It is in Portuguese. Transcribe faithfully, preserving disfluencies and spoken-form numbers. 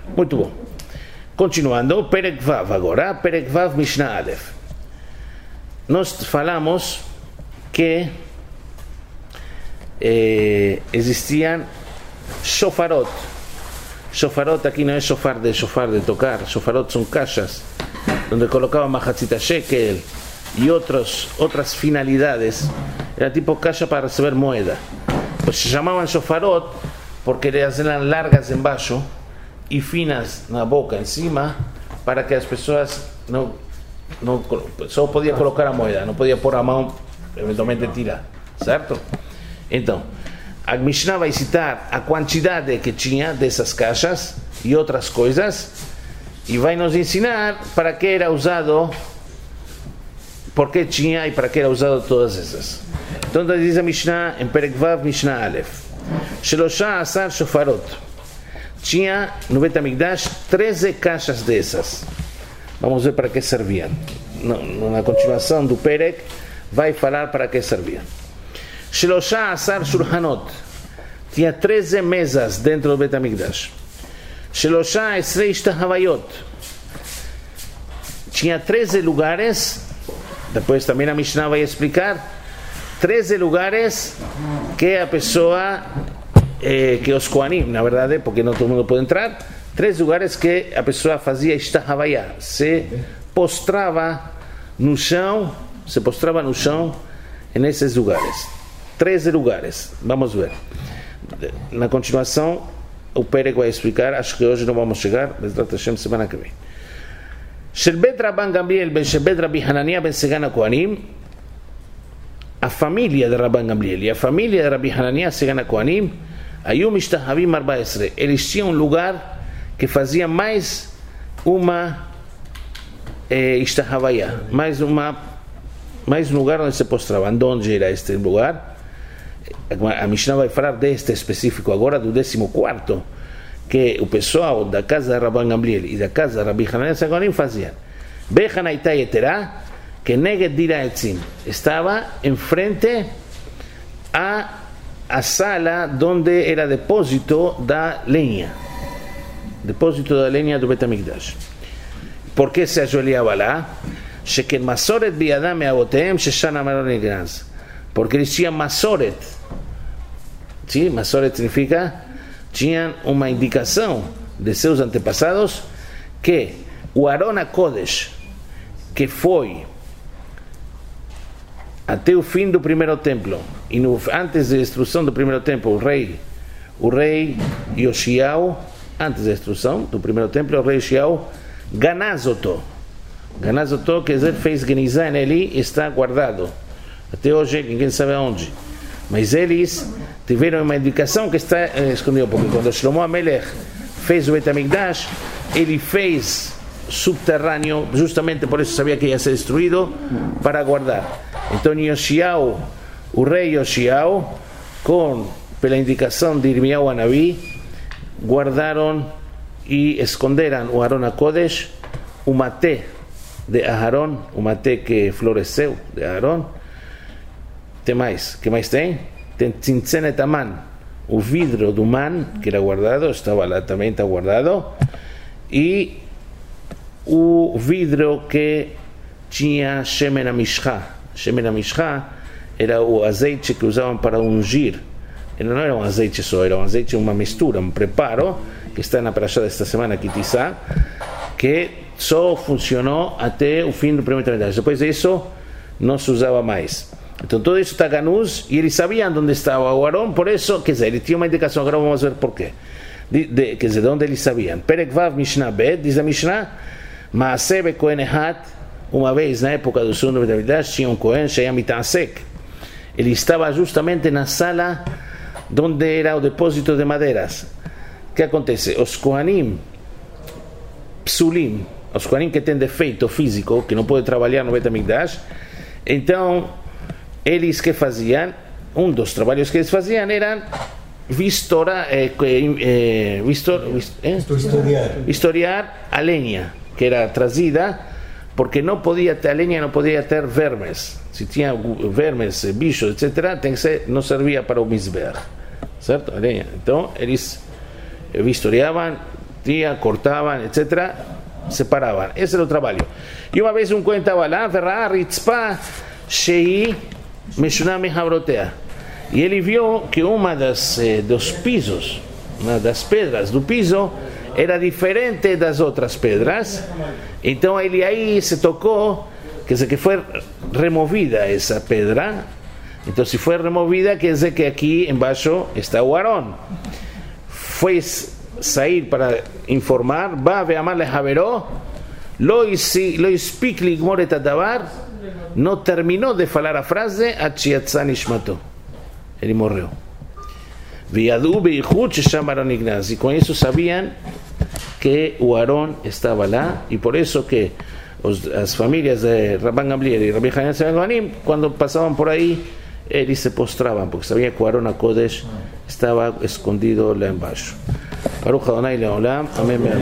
Muito bom. Continuando, Perek Vav agora, Perek Vav Mishnah Aleph. Nós falamos que eh, existiam shofarot. Shofarot aqui não é shofar de shofar de tocar, shofarot são caixas onde colocavam mahatzita shekel e outros, outras finalidades. Era tipo caixa para receber moeda. Pues se chamavam shofarot porque elas eram largas embaixo e finas na boca em cima, para que as pessoas não, não só podia colocar a moeda, não podia pôr a mão, eventualmente tirar, certo? Então, a Mishnah vai citar a quantidade que tinha dessas caixas e outras coisas, e vai nos ensinar para que era usado, por que tinha e para que era usado todas essas. Então diz a Mishnah em Perek Vav Mishnah Aleph, Shelosha Asar Shofarot. Tinha no Bet HaMikdash treze caixas dessas. Vamos ver para que serviam. Na continuação do Perek vai falar para que serviam. Shelosha Asar Shulchanot. Tinha treze mesas dentro do Bet HaMikdash. Shelosha Esrei Ishtahavayot. Tinha treze lugares. Depois também a Mishnah vai explicar treze lugares que a pessoa Eh, que os Kohanim, na verdade, porque não todo mundo pode entrar, três lugares que a pessoa fazia ishtahavaya, se postrava no chão, se postrava no chão nesses lugares. treze lugares, vamos ver. Na continuação, o Perek vai explicar, acho que hoje não vamos chegar, mas semana que vem. Shel Bet Rabban Gamliel ben Shel Bet Rabbi Hanania ben Segan HaKohanim, a família de Rabban Gamliel e a família de Rabbi Hanania Segan HaKohanim, Ayum Ishtahavim Arba Esre, eles tinham um lugar que fazia mais uma eh, Ishtahavaya, mais uma mais um lugar onde se postravam. Onde era este lugar? A Mishnah vai falar deste específico agora, do décimo quarto, que o pessoal da casa de Rabban Gamliel e da casa de Rabbi Hanania Segonim faziam. Bechanaita Yeterá, que Neged Dira Etzim, estava em frente a a sala donde era depósito da lenha, depósito da lenha do Bet HaMikdash. Por que se ajoelhava lá? Sheken Masoret biadam me'avotehem sheshana maron ignaz. Porque eles tinham Masoret. Sim, Masoret significa tinham uma indicação de seus antepassados que o Aron HaKodesh, que foi até o fim do primeiro templo, e no, antes da destruição do primeiro templo, o rei, o rei Yoshiao, antes da destruição do primeiro templo, o rei Yoshiao Ganazoto. Ganazoto, quer dizer, fez genizá nele e está guardado. Até hoje, ninguém sabe aonde. Mas eles tiveram uma indicação que está eh, escondido, porque quando Shlomo HaMelech fez o Bet HaMikdash, ele fez subterrâneo, justamente por isso sabia que ia ser destruído, para guardar. Então Yoshiao, o rei Yoshiao, com, pela indicação de Irmiyahu Hanavi, guardaram e esconderam o Aron HaKodesh, o maté de Aharon, o maté que floresceu de Aharon. Tem mais, que mais tem? Tem Tzinczenet Aman, o vidro do man que era guardado, estava lá também, está guardado, e o vidro que tinha Shemen HaMishcha. Shemen HaMishcha era o azeite que usavam para ungir. Ele não era um azeite só, era um azeite, uma mistura, um preparo, que está na parashá desta semana, Kitissá, que só funcionou até o fim do primeiro tempo. Depois disso, não se usava mais. Então tudo isso está ganuz, e eles sabiam onde estava o Aron, por isso, quer dizer, ele tinha uma indicação, agora vamos ver porquê. De, de, quer dizer, de onde eles sabiam. Perek Vav Mishnah Bet, diz a Mishnah, Maaseh beKohen Echad, uma vez na época do segundo Bet HaMikdash, tinha um Kohen, Shaya Mitasek. Ele estava justamente na sala onde era o depósito de madeiras. O que acontece? Os Kohanim Psulim, os Kohanim que têm defeito físico, que não podem trabalhar no Bet HaMikdash, então eles que faziam, um dos trabalhos que eles faziam era vistora, eh, eh, vistor, eh? historiar. historiar a lenha que era trazida, porque não podia ter, a lenha não podia ter vermes. Se tinha vermes, bichos, etcétera, tem que ser, não servia para o misber, certo? A lenha. Então eles vistoriavam, metían, cortaban, etcétera, separaban. Ese era el trabajo. Y una vez un cuenta balá, verá, ritzpa, shei, meshuname habrotea. Y él vio que una de los eh, dos pisos, una de las pedras del piso, era diferente de las otras pedras. Entonces él ahí se tocó que, se, que fue removida esa pedra. Entonces si fue removida, quiere decir que aquí en bajo está Aarón. Fue salir para informar, va a ver amarle Javeró, lo ispik ligmor et adavar, no terminó de falar la frase, achiatzan ishmato. Él morrió. Viadu beichut shesham Aarón ignaz. Y con eso sabían que Aarón estaba lá, y por eso que los, las familias de Rabban Gamliel y Rabbi Hanan Sebanim, cuando pasaban por ahí, ellos se postraban, porque sabían que Aarón HaKodesh estaba escondido en bajo. Baruch Adonai Leolam. Amén.